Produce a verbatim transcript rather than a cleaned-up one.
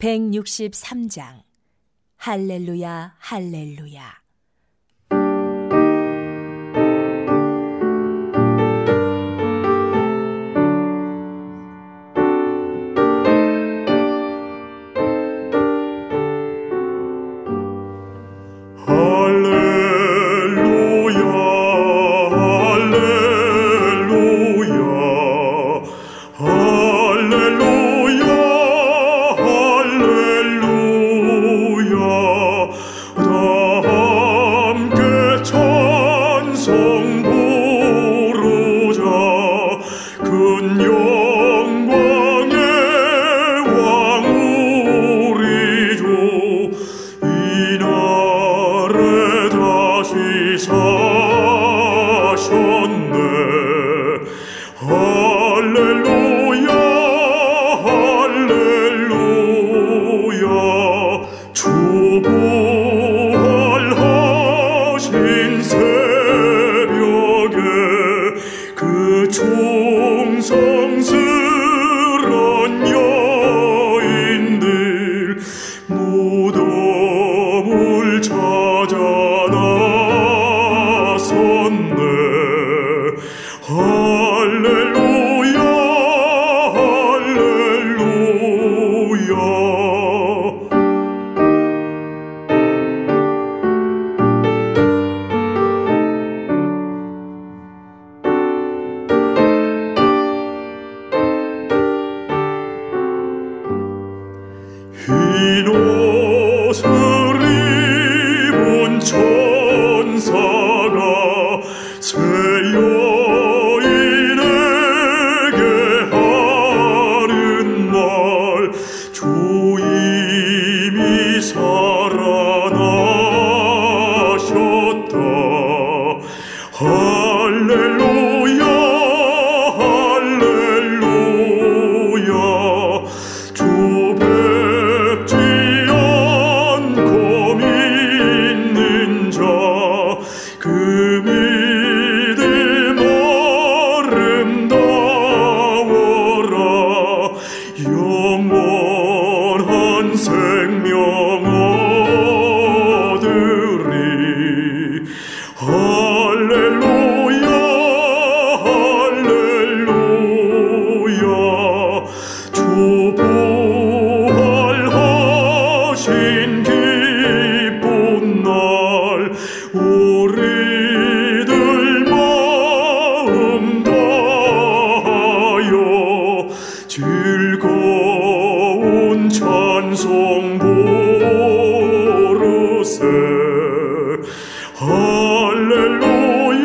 백육십삼 장. 할렐루야, 할렐루야. 흰 옷을 입은 천사가 새 여인에게 하는 말, 주님이 살아나셨다. 할렐루야, 할렐루야. 주 그 믿음 아름다워라. 영원한 생명 얻으리. 할렐루야, 할렐루야. 주 부활하신 기쁜 날, 우리들 마음 다하여 즐거운 찬송 부르세. 할렐루야,